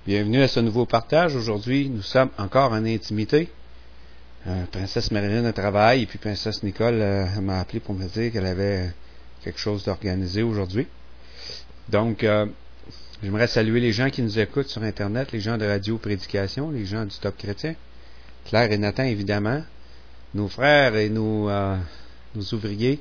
Bienvenue à ce nouveau partage. Aujourd'hui, nous sommes encore en intimité. Princesse Marilyn travaille et puis Princesse Nicole m'a appelé pour me dire qu'elle avait quelque chose d'organisé aujourd'hui. Donc, j'aimerais saluer les gens qui nous écoutent sur Internet, les gens de Radio Prédication, les gens du Top Chrétien, Claire et Nathan évidemment, nos frères et nos ouvriers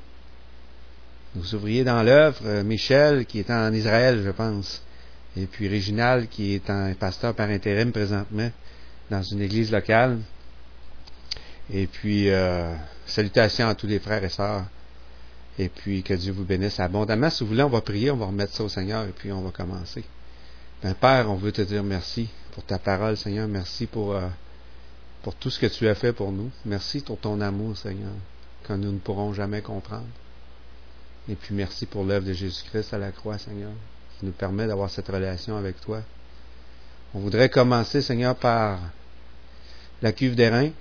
dans l'œuvre, Michel qui est en Israël, je pense. Et puis Réginald, qui est un pasteur par intérim présentement dans une église locale. Et puis, salutations à tous les frères et sœurs. Et puis, que Dieu vous bénisse abondamment. Si vous voulez, on va prier, on va remettre ça au Seigneur et puis on va commencer. Ben, Père, on veut te dire merci pour ta parole, Seigneur. Merci pour tout ce que tu as fait pour nous. Merci pour ton amour, Seigneur, que nous ne pourrons jamais comprendre. Et puis, merci pour l'œuvre de Jésus-Christ à la croix, Seigneur, qui nous permet d'avoir cette relation avec toi. On voudrait commencer, Seigneur, par la cuve des reins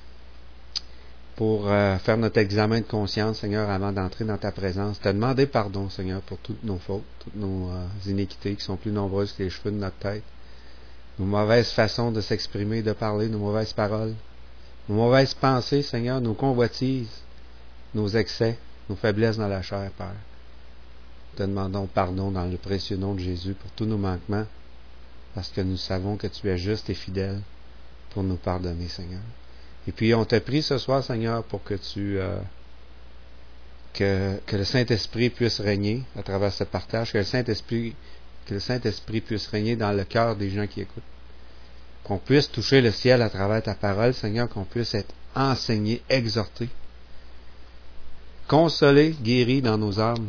pour faire notre examen de conscience, Seigneur, avant d'entrer dans ta présence. Te demander pardon, Seigneur, pour toutes nos fautes, toutes nos iniquités qui sont plus nombreuses que les cheveux de notre tête, nos mauvaises façons de s'exprimer, de parler, nos mauvaises paroles, nos mauvaises pensées, Seigneur, nos convoitises, nos excès, nos faiblesses dans la chair, Père. Te demandons pardon dans le précieux nom de Jésus pour tous nos manquements, parce que nous savons que tu es juste et fidèle pour nous pardonner, Seigneur. Et puis, on te prie ce soir, Seigneur, pour que que le Saint-Esprit puisse régner à travers ce partage, que le Saint-Esprit puisse régner dans le cœur des gens qui écoutent. Qu'on puisse toucher le ciel à travers ta parole, Seigneur, qu'on puisse être enseigné, exhorté, consolé, guéri dans nos âmes,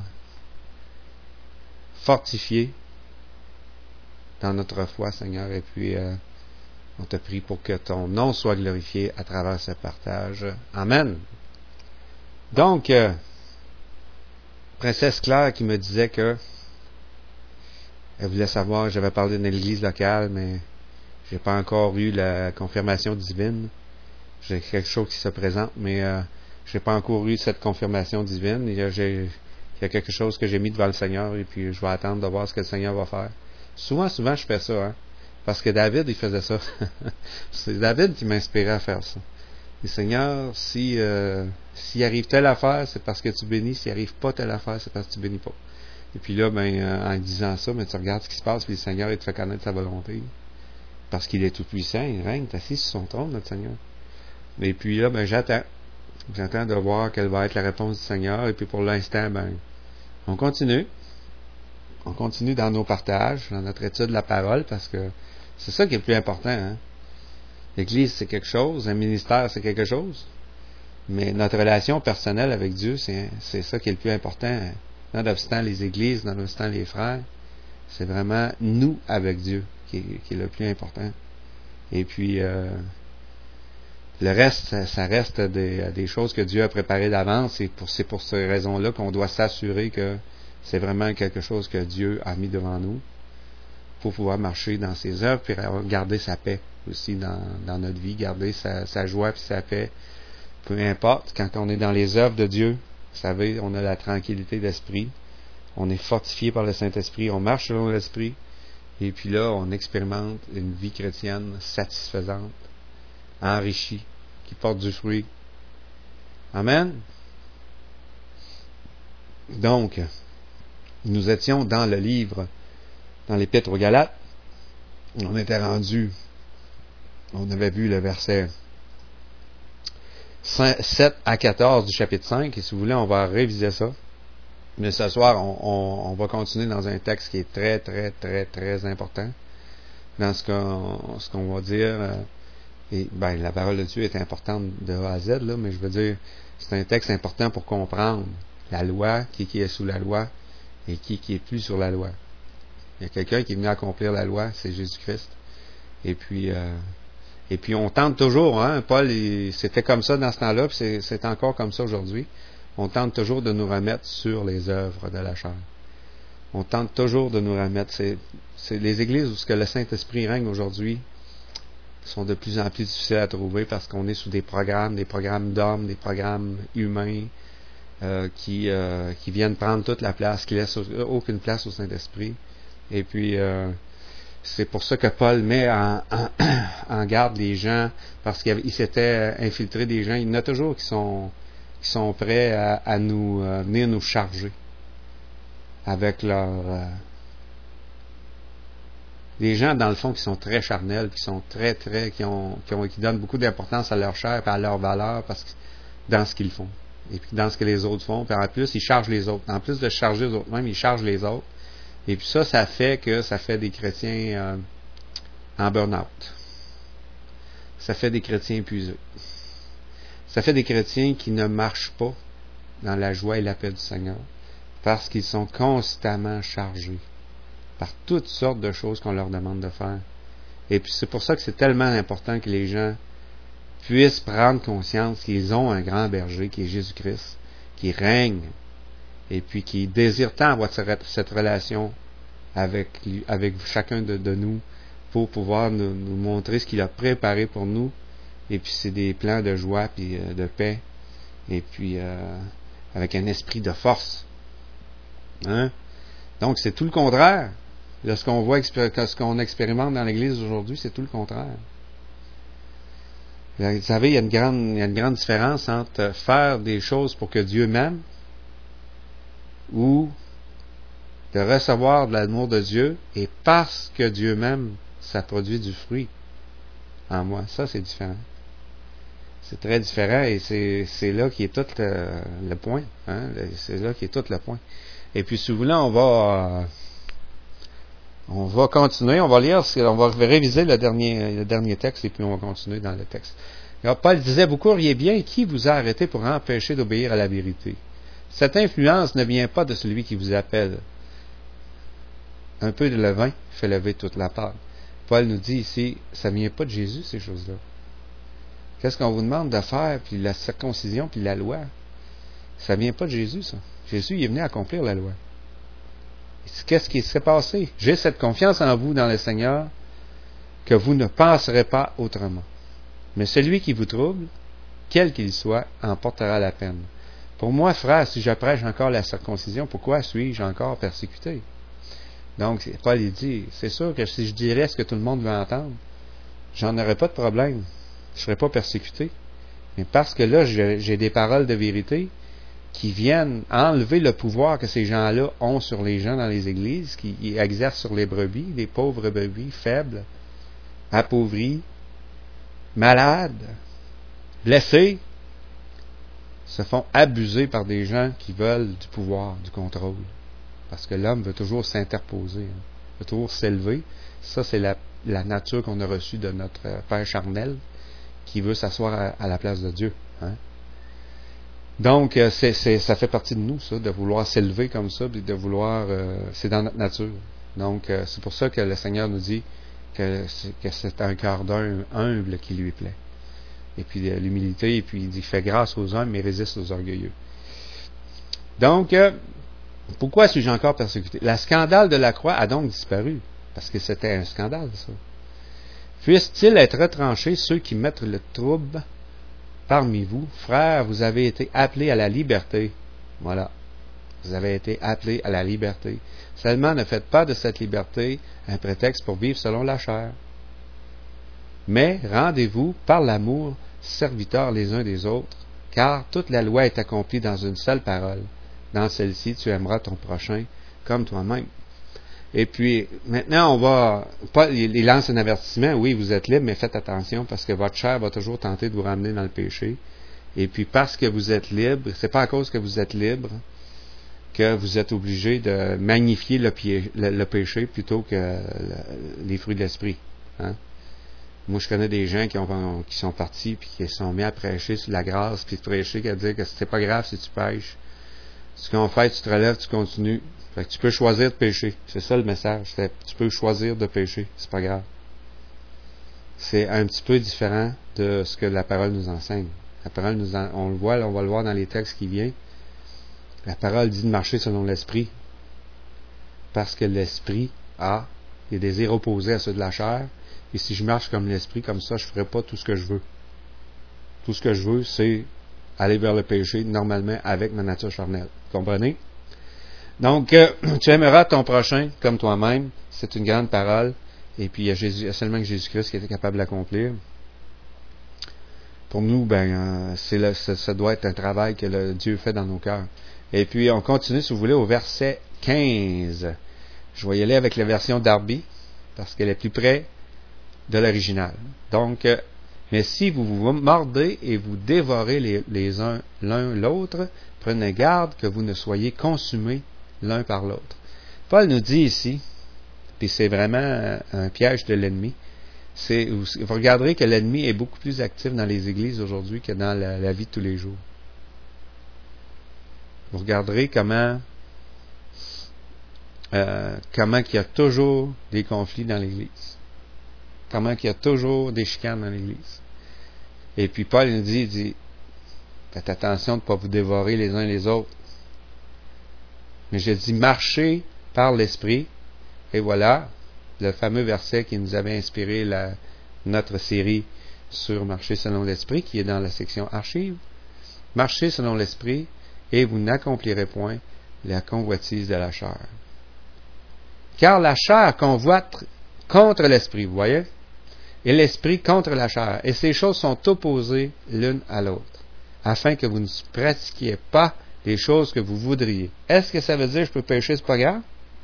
fortifié dans notre foi, Seigneur, et puis on te prie pour que ton nom soit glorifié à travers ce partage. Amen. Donc, Princesse Claire qui me disait que elle voulait savoir, j'avais parlé d'une église locale, mais j'ai pas encore eu la confirmation divine. J'ai quelque chose qui se présente, mais j'ai pas encore eu cette confirmation divine. Il y a quelque chose que j'ai mis devant le Seigneur et puis je vais attendre de voir ce que le Seigneur va faire. Souvent, je fais ça, hein. Parce que David, il faisait ça. C'est David qui m'inspirait à faire ça. Et Seigneur, s'il arrive telle affaire, c'est parce que tu bénis. S'il arrive pas telle affaire, c'est parce que tu bénis pas. Et puis là, en disant ça, tu regardes ce qui se passe, puis le Seigneur, il te fait connaître sa volonté. Parce qu'il est tout puissant, il règne, il est assis sur son trône, notre Seigneur. Et puis là, j'attends. J'attends de voir quelle va être la réponse du Seigneur. Et puis pour l'instant, on continue. On continue dans nos partages, dans notre étude de la parole, parce que c'est ça qui est le plus important. Hein? L'Église, c'est quelque chose. Un ministère, c'est quelque chose. Mais notre relation personnelle avec Dieu, c'est ça qui est le plus important. Nonobstant les églises, nonobstant les frères, c'est vraiment nous avec Dieu qui est le plus important. Et puis, le reste, ça reste des choses que Dieu a préparées d'avance. Et c'est pour ces raisons-là qu'on doit s'assurer que c'est vraiment quelque chose que Dieu a mis devant nous pour pouvoir marcher dans ses œuvres puis garder sa paix aussi dans notre vie, garder sa joie puis sa paix. Peu importe, quand on est dans les œuvres de Dieu, vous savez, on a la tranquillité d'esprit, on est fortifié par le Saint-Esprit, on marche selon l'Esprit, et puis là, on expérimente une vie chrétienne satisfaisante, enrichie, qui porte du fruit. Amen. Donc, nous étions dans le livre, dans l'Épître aux Galates. On était rendu, on avait vu le verset 7 à 14 du chapitre 5, et si vous voulez, on va réviser ça. Mais ce soir, on va continuer dans un texte qui est très, très, très, très important dans ce qu'on va dire. La parole de Dieu est importante de A à Z, là, mais je veux dire, c'est un texte important pour comprendre la loi, qui est sous la loi, et qui est plus sur la loi. Il y a quelqu'un qui est venu accomplir la loi, c'est Jésus-Christ. Et puis on tente toujours, hein, Paul, c'était comme ça dans ce temps-là, puis c'est encore comme ça aujourd'hui. On tente toujours de nous remettre sur les œuvres de la chair. On tente toujours de nous remettre. C'est les églises où ce que le Saint-Esprit règne aujourd'hui sont de plus en plus difficiles à trouver parce qu'on est sous des programmes d'hommes, des programmes humains qui viennent prendre toute la place, qui laissent aucune place au Saint-Esprit. Et puis C'est pour ça que Paul met en garde les gens, parce qu'il s'était infiltré des gens. Il y en a toujours qui sont prêts à nous venir nous charger avec leur... des gens, dans le fond, qui sont très charnels, qui sont qui donnent beaucoup d'importance à leur chair et à leur valeur dans ce qu'ils font. Et puis dans ce que les autres font. Puis en plus, ils chargent les autres. En plus de charger les autres mêmes, ils chargent les autres. Et puis ça fait des chrétiens en burn-out. Ça fait des chrétiens épuisés. Ça fait des chrétiens qui ne marchent pas dans la joie et la paix du Seigneur parce qu'ils sont constamment chargés par toutes sortes de choses qu'on leur demande de faire. Et puis c'est pour ça que c'est tellement important que les gens puissent prendre conscience qu'ils ont un grand berger qui est Jésus-Christ, qui règne et puis qui désire tant avoir cette relation avec chacun de nous pour pouvoir nous montrer ce qu'il a préparé pour nous. Et puis c'est des plans de joie puis de paix et puis avec un esprit de force. Hein? Donc c'est tout le contraire de ce qu'on voit, ce qu'on expérimente dans l'Église aujourd'hui, c'est tout le contraire. Vous savez, il y a une grande différence entre faire des choses pour que Dieu m'aime ou de recevoir de l'amour de Dieu et parce que Dieu m'aime, ça produit du fruit en moi. Ça, c'est différent. C'est très différent et c'est là qui est tout le point. Hein? C'est là qui est tout le point. Et puis, si vous voulez, on va continuer, on va lire, on va réviser le dernier texte et puis on va continuer dans le texte. Alors, Paul disait, vous courriez bien, qui vous a arrêté pour empêcher d'obéir à la vérité? Cette influence ne vient pas de celui qui vous appelle. Un peu de levain fait lever toute la pâte. Paul nous dit ici, ça ne vient pas de Jésus, ces choses-là. Qu'est-ce qu'on vous demande de faire, puis la circoncision, puis la loi? Ça ne vient pas de Jésus, ça. Jésus, il est venu accomplir la loi. Qu'est-ce qui s'est passé? J'ai cette confiance en vous, dans le Seigneur, que vous ne penserez pas autrement. Mais celui qui vous trouble, quel qu'il soit, en portera la peine. Pour moi, frère, si je prêche encore la circoncision, pourquoi suis-je encore persécuté? Donc, Paul il dit, c'est sûr que si je dirais ce que tout le monde veut entendre, j'en aurais pas de problème. Je ne serais pas persécuté. Mais parce que là, j'ai des paroles de vérité qui viennent enlever le pouvoir que ces gens-là ont sur les gens dans les églises, qui exercent sur les brebis, les pauvres brebis, faibles, appauvris, malades, blessés, se font abuser par des gens qui veulent du pouvoir, du contrôle. Parce que l'homme veut toujours s'interposer, veut toujours s'élever. Ça, c'est la nature qu'on a reçue de notre Père charnel, qui veut s'asseoir à la place de Dieu. Hein? Donc, ça fait partie de nous, ça, de vouloir s'élever comme ça, puis de vouloir... c'est dans notre nature. Donc, c'est pour ça que le Seigneur nous dit que c'est un cœur humble qui lui plaît. Et puis l'humilité, et puis il dit, fais grâce aux hommes, mais résiste aux orgueilleux. Donc, pourquoi suis-je encore persécuté? Le scandale de la croix a donc disparu, parce que c'était un scandale, ça. Puisse-t-il être retranché ceux qui mettent le trouble parmi vous? Frères, vous avez été appelés à la liberté. Voilà. Vous avez été appelés à la liberté. Seulement, ne faites pas de cette liberté un prétexte pour vivre selon la chair. Mais rendez-vous, par l'amour, serviteurs les uns des autres, car toute la loi est accomplie dans une seule parole. Dans celle-ci, tu aimeras ton prochain comme toi-même. Et puis, maintenant, Paul, il lance un avertissement. Oui, vous êtes libre, mais faites attention parce que votre chair va toujours tenter de vous ramener dans le péché. Et puis, parce que vous êtes libre, c'est pas à cause que vous êtes libre que vous êtes obligé de magnifier le péché plutôt que les fruits de l'esprit. Hein? Moi, je connais des gens qui sont partis puis qui sont mis à prêcher sur la grâce puis de prêcher à dire que c'est pas grave si tu pêches. Ce qu'on fait, tu te relèves, tu continues. Fait que tu peux choisir de pécher. C'est ça le message. Tu peux choisir de pécher. C'est pas grave. C'est un petit peu différent de ce que la parole nous enseigne. La parole on le voit, on va le voir dans les textes qui viennent. La parole dit de marcher selon l'esprit. Parce que l'esprit a des désirs opposés à ceux de la chair. Et si je marche comme l'esprit, comme ça, je ne ferai pas tout ce que je veux. Tout ce que je veux, c'est aller vers le péché, normalement, avec ma nature charnelle. Vous comprenez? Donc, tu aimeras ton prochain comme toi-même. C'est une grande parole. Et puis, il y a seulement que Jésus-Christ qui était capable de l'accomplir. Pour nous, ça doit être un travail que Dieu fait dans nos cœurs. Et puis, on continue, si vous voulez, au verset 15. Je vais y aller avec la version Darby, parce qu'elle est plus près de l'original. Donc, mais si vous vous mordez et vous dévorez les uns l'un l'autre, prenez garde que vous ne soyez consumés l'un par l'autre. Paul nous dit ici, puis c'est vraiment un piège de l'ennemi, vous regarderez que l'ennemi est beaucoup plus actif dans les églises aujourd'hui que dans la vie de tous les jours. Vous regarderez comment qu'il y a toujours des conflits dans l'Église. Comment qu'il y a toujours des chicanes dans l'Église. Et puis Paul nous dit, faites attention de ne pas vous dévorer les uns les autres. Mais je dis, marchez par l'Esprit. Et voilà, le fameux verset qui nous avait inspiré notre série sur marcher selon l'Esprit, qui est dans la section archives. Marchez selon l'Esprit, et vous n'accomplirez point la convoitise de la chair. Car la chair convoite contre l'Esprit, vous voyez? Et l'Esprit contre la chair. Et ces choses sont opposées l'une à l'autre, afin que vous ne pratiquiez pas les choses que vous voudriez. Est-ce que ça veut dire que je peux pécher, c'est pas grave?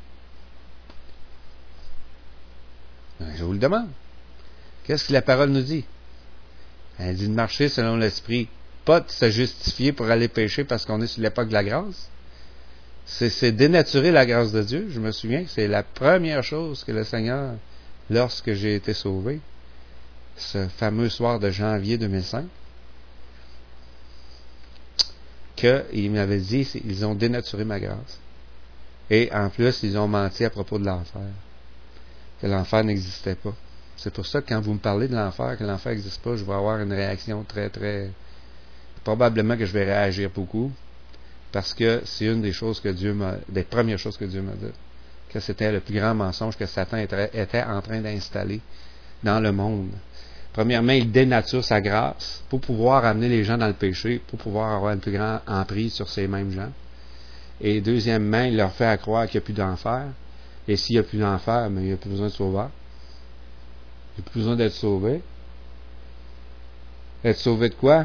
Je vous le demande. Qu'est-ce que la parole nous dit? Elle dit de marcher selon l'Esprit, pas de se justifier pour aller pécher parce qu'on est sur l'époque de la grâce. C'est dénaturer la grâce de Dieu. Je me souviens que c'est la première chose que le Seigneur, lorsque j'ai été sauvé, ce fameux soir de janvier 2005, qu'il m'avait dit, ils ont dénaturé ma grâce. Et en plus, ils ont menti à propos de l'enfer. Que l'enfer n'existait pas. C'est pour ça que quand vous me parlez de l'enfer, que l'enfer n'existe pas, je vais avoir une réaction très, très... Probablement que je vais réagir beaucoup, parce que c'est une des choses que des premières choses que Dieu m'a dit. Que c'était le plus grand mensonge que Satan était en train d'installer dans le monde. Premièrement, il dénature sa grâce pour pouvoir amener les gens dans le péché, pour pouvoir avoir une plus grande emprise sur ces mêmes gens. Et deuxièmement, il leur fait croire qu'il n'y a plus d'enfer. Et s'il n'y a plus d'enfer, mais il n'y a plus besoin de sauveur. Il n'y a plus besoin d'être sauvé. Être sauvé de quoi?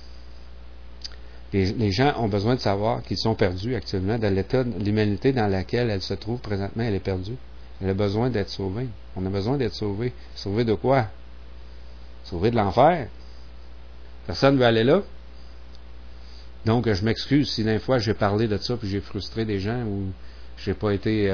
Les gens ont besoin de savoir qu'ils sont perdus actuellement dans l'état de l'humanité dans laquelle elle se trouve présentement. Elle est perdue. Elle a besoin d'être sauvée. On a besoin d'être sauvé. Sauvé de quoi? Sauvé de l'enfer. Personne ne veut aller là. Donc, je m'excuse si d'un fois j'ai parlé de ça puis j'ai frustré des gens ou j'ai pas été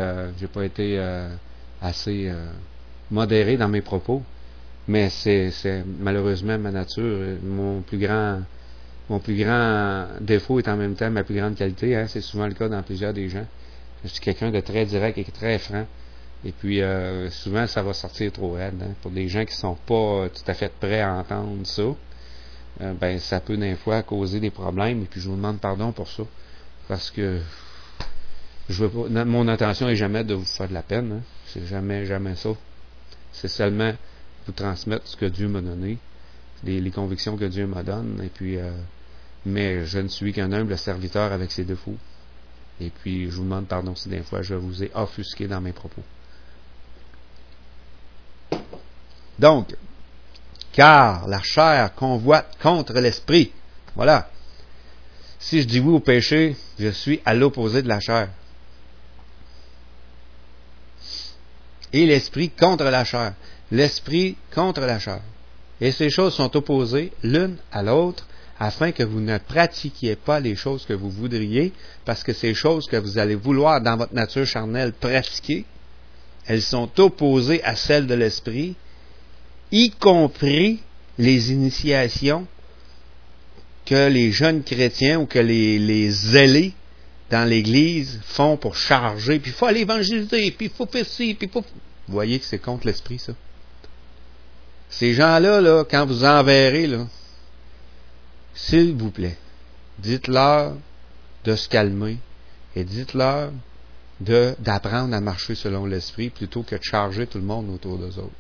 assez modéré dans mes propos. Mais c'est malheureusement ma nature. Mon plus grand défaut est en même temps ma plus grande qualité. C'est souvent le cas dans plusieurs des gens. Je suis quelqu'un de très direct et très franc. Et puis, souvent, ça va sortir trop raide. Pour des gens qui ne sont pas tout à fait prêts à entendre ça, ça peut des fois causer des problèmes. Et puis, je vous demande pardon pour ça. Parce que je veux pas, mon intention n'est jamais de vous faire de la peine. C'est jamais ça. C'est seulement vous transmettre ce que Dieu m'a donné, les convictions que Dieu m'a donné. Et puis, mais je ne suis qu'un humble serviteur avec ses défauts. Et puis, je vous demande pardon si des fois je vous ai offusqué dans mes propos. Donc, car la chair convoite contre l'esprit. Voilà. Si je dis oui au péché, je suis à l'opposé de la chair. Et l'esprit contre la chair. L'esprit contre la chair. Et ces choses sont opposées l'une à l'autre, afin que vous ne pratiquiez pas les choses que vous voudriez, parce que ces choses que vous allez vouloir dans votre nature charnelle pratiquer, elles sont opposées à celles de l'esprit, y compris les initiations que les jeunes chrétiens ou que les zélés dans l'Église font pour charger, puis il faut aller évangéliser, puis il faut faire ci, puis il faut... Vous voyez que c'est contre l'esprit, ça. Ces gens-là, quand vous enverrez, s'il vous plaît, dites-leur de se calmer et dites-leur d'apprendre à marcher selon l'esprit plutôt que de charger tout le monde autour d'eux autres.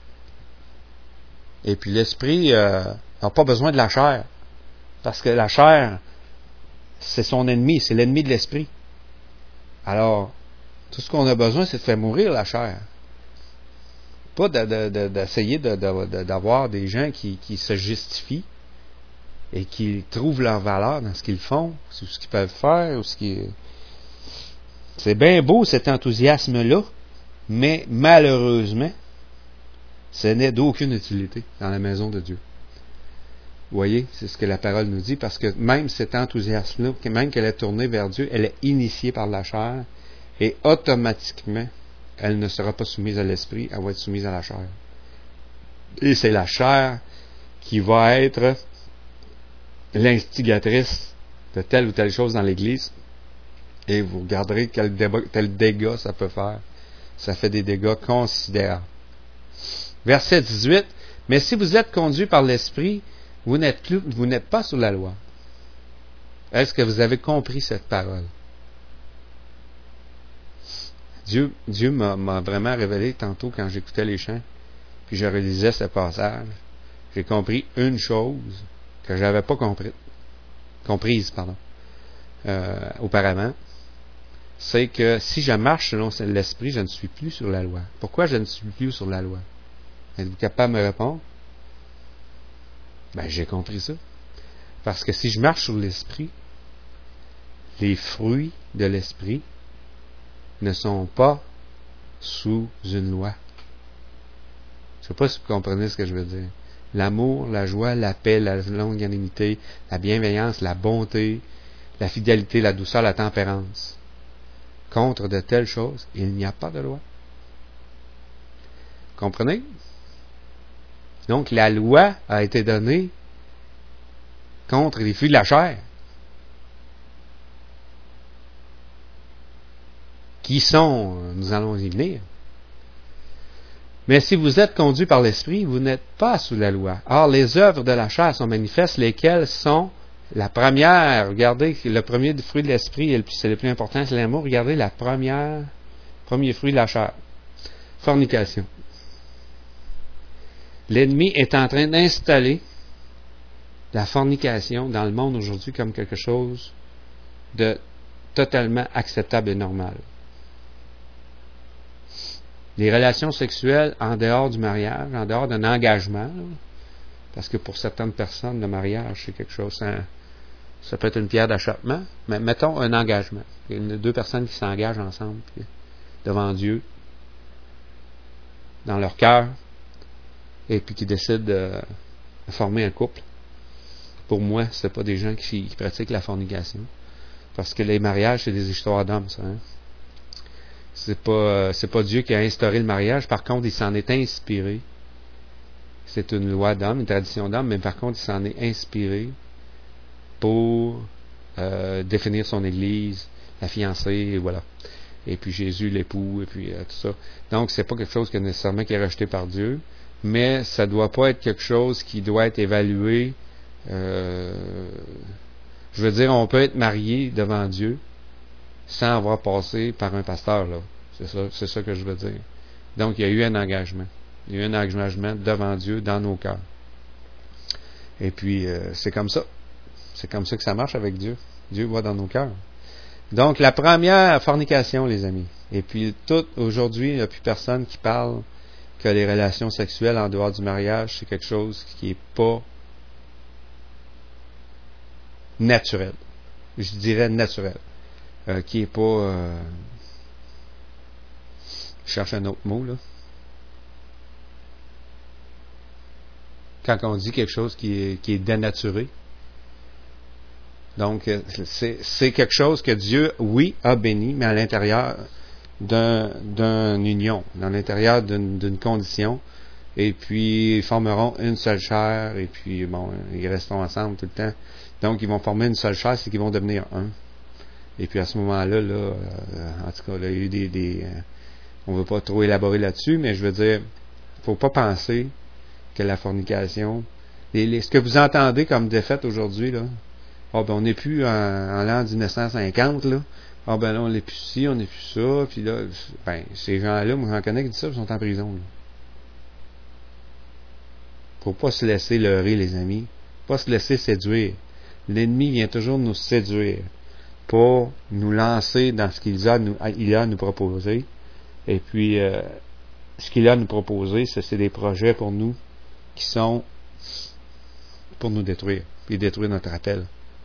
Et puis l'esprit n'a pas besoin de la chair, parce que la chair, c'est son ennemi, c'est l'ennemi de l'esprit. Alors, tout ce qu'on a besoin, c'est de faire mourir la chair. Pas d'essayer d'avoir des gens qui se justifient et qui trouvent leur valeur dans ce qu'ils font, ou ce qu'ils peuvent faire, ou ce qui... C'est bien beau cet enthousiasme-là, mais malheureusement, ce n'est d'aucune utilité dans la maison de Dieu. Vous voyez, c'est ce que la parole nous dit, parce que même cet enthousiasme-là, même qu'elle est tournée vers Dieu, elle est initiée par la chair, et automatiquement, elle ne sera pas soumise à l'esprit, elle va être soumise à la chair. Et c'est la chair qui va être l'instigatrice de telle ou telle chose dans l'Église. Et vous regarderez quel dégât ça peut faire. Ça fait des dégâts considérables. Verset 18. Mais si vous êtes conduits par l'Esprit, vous n'êtes pas sous la loi. Est-ce que vous avez compris cette parole? Dieu m'a vraiment révélé tantôt quand j'écoutais les chants, puis je réalisais ce passage. J'ai compris une chose que je n'avais pas comprise auparavant. C'est que si je marche selon l'Esprit, je ne suis plus sur la loi. Pourquoi je ne suis plus sur la loi? Êtes-vous capable de me répondre? Ben, j'ai compris ça. Parce que si je marche sur l'Esprit, les fruits de l'Esprit ne sont pas sous une loi. Je ne sais pas si vous comprenez ce que je veux dire. L'amour, la joie, la paix, la longanimité, la bienveillance, la bonté, la fidélité, la douceur, la tempérance. Contre de telles choses, il n'y a pas de loi. Comprenez? Donc, la loi a été donnée contre les fruits de la chair. Qui sont, nous allons y venir. Mais si vous êtes conduits par l'Esprit, vous n'êtes pas sous la loi. Or, les œuvres de la chair sont manifestes, lesquelles sont la première. Regardez, le premier fruit de l'Esprit, c'est le plus important, c'est l'amour. Regardez premier fruit de la chair. Fornication. L'ennemi est en train d'installer la fornication dans le monde aujourd'hui comme quelque chose de totalement acceptable et normal. Les relations sexuelles en dehors du mariage, en dehors d'un engagement, parce que pour certaines personnes, le mariage, c'est quelque chose, ça peut être une pierre d'achoppement, mais mettons un engagement. Il y a deux personnes qui s'engagent ensemble devant Dieu, dans leur cœur, et puis qui décident de former un couple. Pour moi, ce n'est pas des gens qui pratiquent la fornication. Parce que les mariages, c'est des histoires d'hommes, ça. Hein? C'est pas Dieu qui a instauré le mariage. Par contre, il s'en est inspiré. C'est une loi d'homme, une tradition d'homme, mais par contre, il s'en est inspiré pour définir son Église, la fiancée, et voilà. Et puis Jésus, l'époux, et puis tout ça. Donc, c'est pas quelque chose nécessairement qui est rejeté par Dieu, mais ça doit pas être quelque chose qui doit être évalué. Je veux dire, on peut être marié devant Dieu sans avoir passé par un pasteur, là. C'est ça que je veux dire. Donc, il y a eu un engagement. Il y a eu un engagement devant Dieu, dans nos cœurs. Et puis, c'est comme ça. C'est comme ça que ça marche avec Dieu. Dieu voit dans nos cœurs. Donc, la première, fornication, les amis. Et puis, aujourd'hui, il n'y a plus personne qui parle que les relations sexuelles en dehors du mariage, c'est quelque chose qui n'est pas naturel. Je dirais naturel. Qui n'est pas... je cherche un autre mot, là. Quand on dit quelque chose qui est dénaturé. Donc, c'est quelque chose que Dieu, oui, a béni, mais à l'intérieur d'une union, dans l'intérieur d'une condition. Et puis, ils formeront une seule chair, et puis, bon, ils resteront ensemble tout le temps. Donc, ils vont former une seule chair, c'est qu'ils vont devenir un. Et puis, à ce moment-là, en tout cas, là, il y a eu on ne veut pas trop élaborer là-dessus, mais je veux dire, il ne faut pas penser que la fornication... ce que vous entendez comme défaite aujourd'hui, là, ben, on n'est plus en l'an 1950, là. Ben là, on n'est plus ci, on n'est plus ça, puis là, ben, ces gens-là, moi, j'en connais qui disent ça, ils sont en prison, là. Faut pas se laisser leurrer, les amis. Pas se laisser séduire. L'ennemi vient toujours nous séduire pour nous lancer dans ce qu'il a à nous proposer. Et puis, ce qu'il a à nous proposer, c'est des projets pour nous qui sont pour nous détruire, puis détruire notre appel.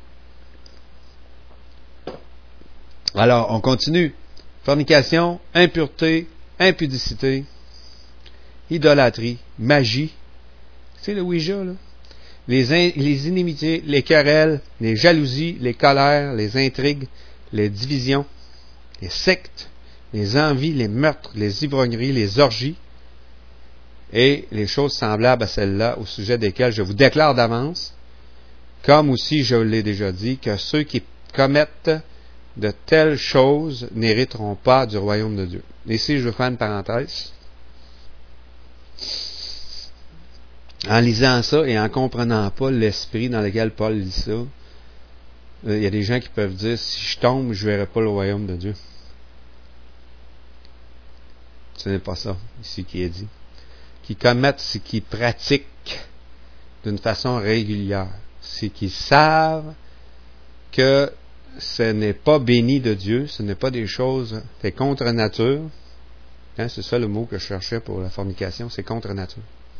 Alors, on continue. Fornication, impureté, impudicité, idolâtrie, magie. C'est le Ouija, là. Les inimitiés, les querelles, les jalousies, les colères, les intrigues, les divisions, les sectes, les envies, les meurtres, les ivrogneries, les orgies et les choses semblables à celles-là au sujet desquelles je vous déclare d'avance, comme aussi je l'ai déjà dit, que ceux qui commettent de telles choses n'hériteront pas du royaume de Dieu. Ici, je veux faire une parenthèse. En lisant ça et en comprenant pas l'esprit dans lequel Paul lit ça, il y a des gens qui peuvent dire, si je tombe, je ne verrai pas le royaume de Dieu. Ce n'est pas ça, ici, qui est dit. Qui commettent, c'est qui pratiquent d'une façon régulière. C'est qu'ils savent que ce n'est pas béni de Dieu, ce n'est pas des choses, c'est contre nature. Hein, c'est ça le mot que je cherchais pour la fornication, c'est contre nature.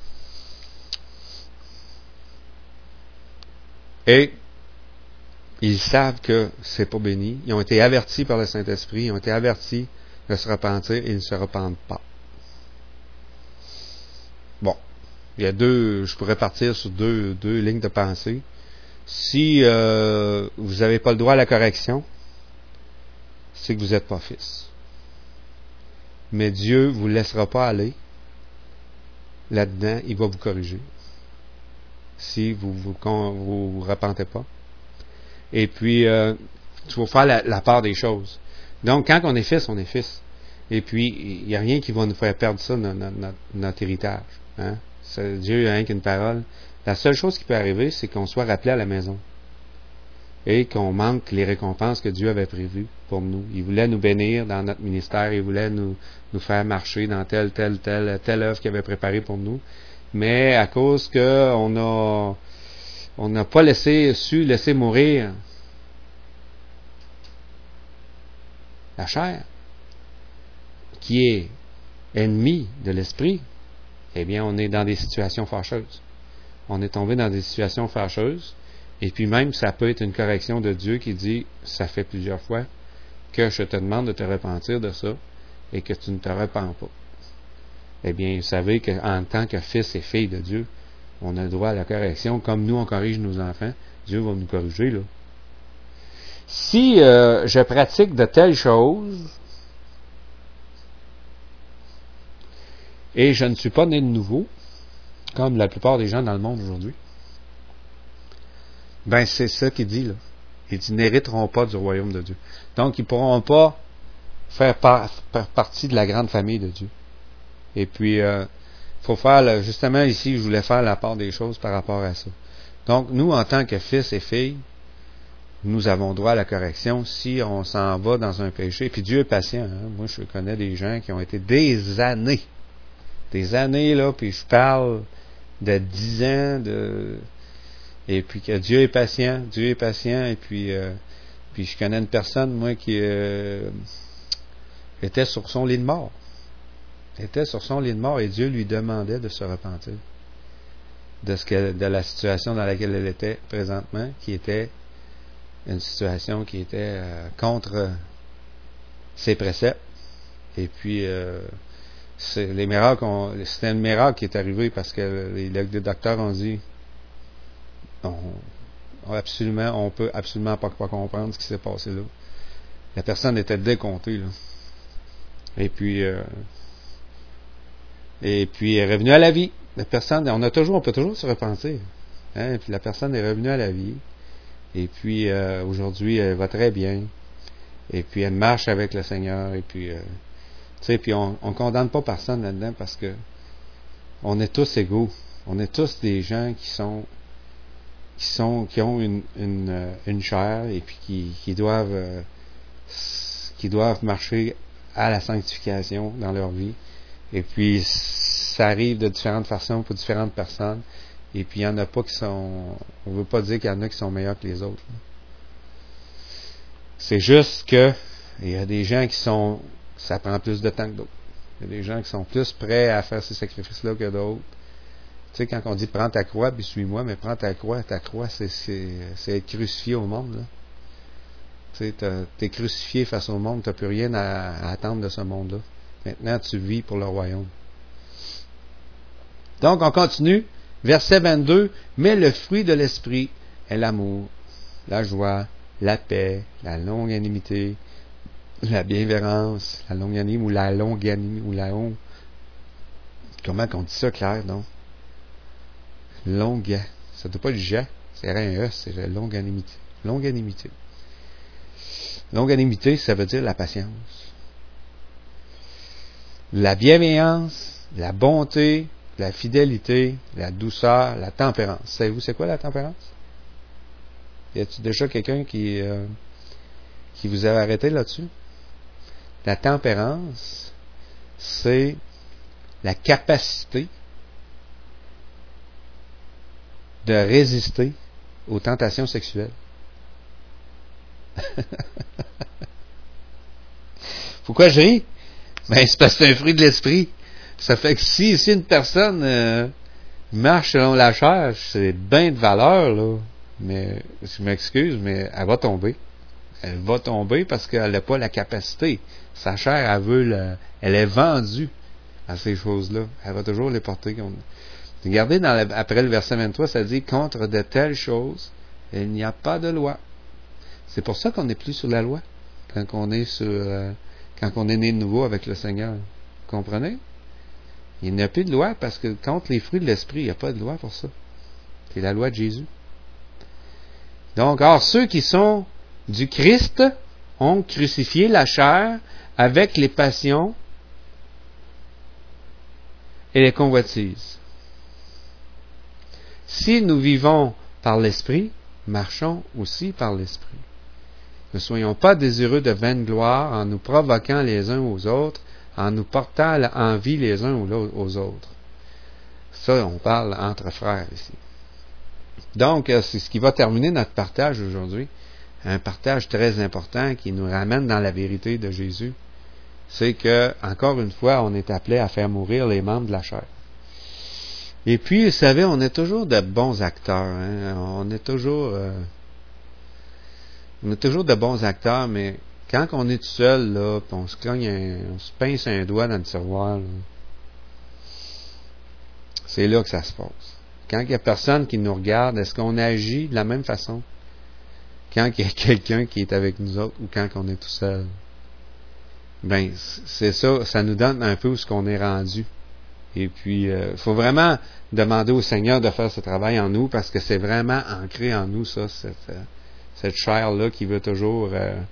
Et ils savent que c'est pas béni. Ils ont été avertis par le Saint-Esprit, ils ont été avertis de se repentir et ils ne se repentent pas. Bon, il y a je pourrais partir sur deux lignes de pensée. Si vous n'avez pas le droit à la correction, c'est que vous n'êtes pas fils. Mais Dieu ne vous laissera pas aller là-dedans, il va vous corriger. Si vous vous repentez pas. Et puis, il faut faire la part des choses. Donc, quand on est fils, on est fils. Et puis, il n'y a rien qui va nous faire perdre ça, notre héritage. Hein? Dieu a rien qu'une parole. La seule chose qui peut arriver, c'est qu'on soit rappelé à la maison. Et qu'on manque les récompenses que Dieu avait prévues pour nous. Il voulait nous bénir dans notre ministère. Il voulait nous faire marcher dans telle œuvre qu'il avait préparée pour nous. Mais à cause qu'on n'a pas su laisser mourir la chair, qui est ennemie de l'esprit, eh bien, on est dans des situations fâcheuses. On est tombé dans des situations fâcheuses, et puis même, ça peut être une correction de Dieu qui dit, ça fait plusieurs fois, que je te demande de te repentir de ça, et que tu ne te repens pas. Eh bien, vous savez qu'en tant que fils et fille de Dieu, on a le droit à la correction. Comme nous, on corrige nos enfants, Dieu va nous corriger, là. Si je pratique de telles choses, et je ne suis pas né de nouveau, comme la plupart des gens dans le monde aujourd'hui, ben c'est ça qu'il dit, là. Il dit, n'hériteront pas du royaume de Dieu. Donc, ils ne pourront pas faire partie de la grande famille de Dieu. Et puis, faut faire, justement ici, je voulais faire la part des choses par rapport à ça. Donc, nous, en tant que fils et filles, nous avons droit à la correction si on s'en va dans un péché. Puis Dieu est patient. Hein? Moi, je connais des gens qui ont été des années, là, puis je parle de 10 ans, et puis que Dieu est patient, et puis je connais une personne, moi, qui était sur son lit de mort. Et Dieu lui demandait de se repentir de la situation dans laquelle elle était présentement, qui était une situation qui était contre ses préceptes. Et puis, c'était un miracle qui est arrivé parce que les docteurs ont dit on peut absolument pas comprendre ce qui s'est passé là. La personne était décomptée, là. Et puis elle est revenue à la vie. La personne, on peut toujours se repentir. Hein? Et puis la personne est revenue à la vie. Et puis aujourd'hui, elle va très bien. Et puis elle marche avec le Seigneur. Et puis, puis on condamne pas personne là-dedans parce que on est tous égaux. On est tous des gens qui ont une chair et puis qui doivent marcher à la sanctification dans leur vie. Et puis, ça arrive de différentes façons pour différentes personnes. Et puis, il n'y en a pas qui sont... On ne veut pas dire qu'il y en a qui sont meilleurs que les autres. C'est juste que il y a des gens qui sont... Ça prend plus de temps que d'autres. Il y a des gens qui sont plus prêts à faire ces sacrifices-là que d'autres. Tu sais, quand on dit prends ta croix puis suis-moi, mais prends ta croix, c'est être crucifié au monde. Là. Tu sais, t'es crucifié face au monde, t'as plus rien à attendre de ce monde-là. Maintenant, tu vis pour le royaume. Donc, on continue. Verset 22. Mais le fruit de l'esprit est l'amour, la joie, la paix, la longanimité, la bienveillance, la longanime ou la longanime ou la on. Comment qu'on dit ça, Claire, non? Longa. Ça ne doit pas le J, c'est un E, c'est la longanimité. Longanimité. Longanimité, ça veut dire la patience. La bienveillance, la bonté, la fidélité, la douceur, la tempérance. Savez-vous c'est quoi la tempérance? Y a-t-il déjà quelqu'un qui vous a arrêté là-dessus? La tempérance, c'est la capacité de résister aux tentations sexuelles. Pourquoi je ris? Ben, c'est parce que c'est un fruit de l'esprit. Ça fait que si une personne marche selon la chair, c'est bien de valeur, là. Mais, je m'excuse, mais elle va tomber. Elle va tomber parce qu'elle n'a pas la capacité. Sa chair, elle est vendue à ces choses-là. Elle va toujours les porter. Regardez, après le verset 23, ça dit, contre de telles choses, il n'y a pas de loi. C'est pour ça qu'on n'est plus sur la loi quand on est né de nouveau avec le Seigneur. Vous comprenez? Il n'y a plus de loi parce que contre les fruits de l'esprit, il n'y a pas de loi pour ça. C'est la loi de Jésus. Donc, or, ceux qui sont du Christ ont crucifié la chair avec les passions et les convoitises. Si nous vivons par l'esprit, marchons aussi par l'esprit. Ne soyons pas désireux de vaine gloire en nous provoquant les uns aux autres, en nous portant l'envie les uns aux autres. Ça, on parle entre frères ici. Donc, c'est ce qui va terminer notre partage aujourd'hui. Un partage très important qui nous ramène dans la vérité de Jésus. C'est que, encore une fois, on est appelé à faire mourir les membres de la chair. Et puis, vous savez, on est toujours de bons acteurs. Hein? On est toujours de bons acteurs, mais quand on est tout seul, là, puis on se pince un doigt dans le tiroir, là, c'est là que ça se passe. Quand il n'y a personne qui nous regarde, est-ce qu'on agit de la même façon? Quand il y a quelqu'un qui est avec nous autres ou quand on est tout seul? Ben, c'est ça nous donne un peu où ce qu'on est rendu. Et puis, il faut vraiment demander au Seigneur de faire ce travail en nous parce que c'est vraiment ancré en nous, ça, cette chair-là qui veut toujours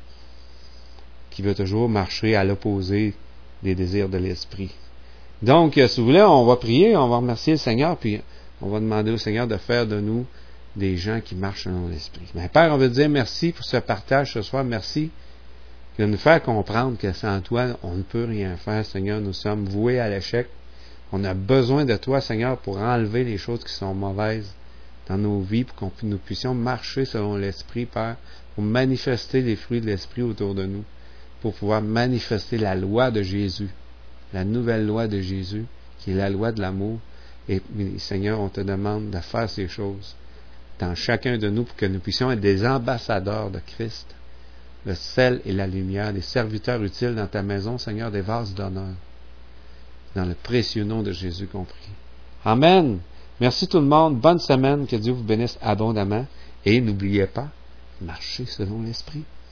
marcher à l'opposé des désirs de l'esprit. Donc, si vous voulez, on va prier, on va remercier le Seigneur, puis on va demander au Seigneur de faire de nous des gens qui marchent dans l'esprit. Mais Père, on veut te dire merci pour ce partage ce soir. Merci de nous faire comprendre que sans toi, on ne peut rien faire, Seigneur. Nous sommes voués à l'échec. On a besoin de toi, Seigneur, pour enlever les choses qui sont mauvaises dans nos vies, pour que nous puissions marcher selon l'Esprit, Père, pour manifester les fruits de l'Esprit autour de nous, pour pouvoir manifester la loi de Jésus, la nouvelle loi de Jésus, qui est la loi de l'amour. Et Seigneur, on te demande de faire ces choses dans chacun de nous pour que nous puissions être des ambassadeurs de Christ, le sel et la lumière, des serviteurs utiles dans ta maison, Seigneur, des vases d'honneur. Dans le précieux nom de Jésus compris. Amen. Merci tout le monde. Bonne semaine. Que Dieu vous bénisse abondamment. Et n'oubliez pas, marchez selon l'Esprit.